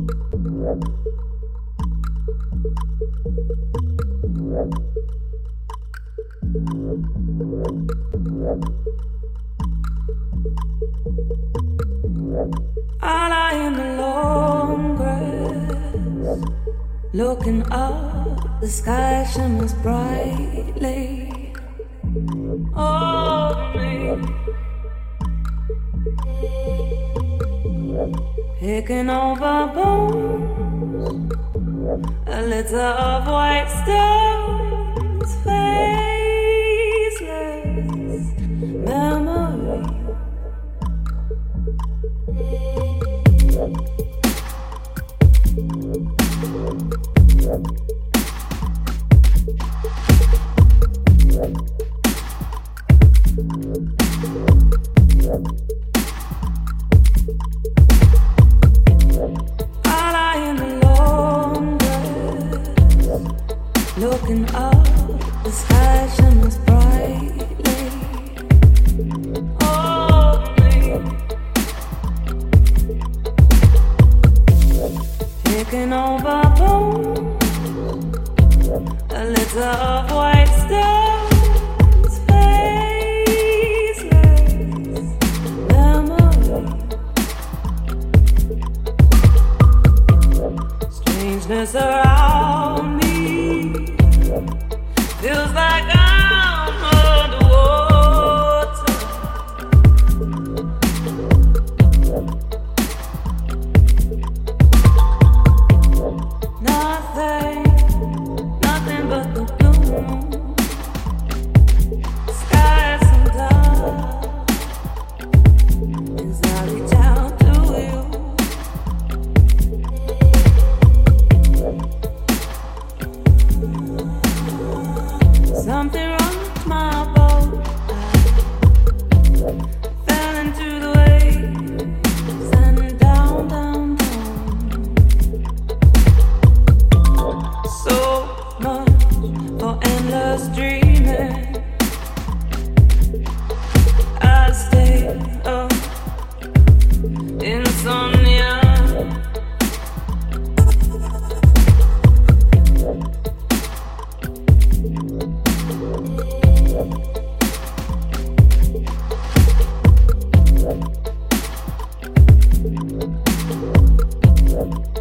I lie in the long grass, looking up, the sky shimmers brightly over me, picking over bones, a litter of white stones, faceless memory. I lie in the long grass, looking up, the sky shimmers brightly over me, picking over bones, a litter of white stones, faceless memory. Strangeness around me feels like I'm underwater. Nothing but the blue moon, skies so dark, as I reach out to you. Something wrong with my boat. I fell into the waves and down, down, down. So much for endless dreaming. I stay up, insomnia. Yep.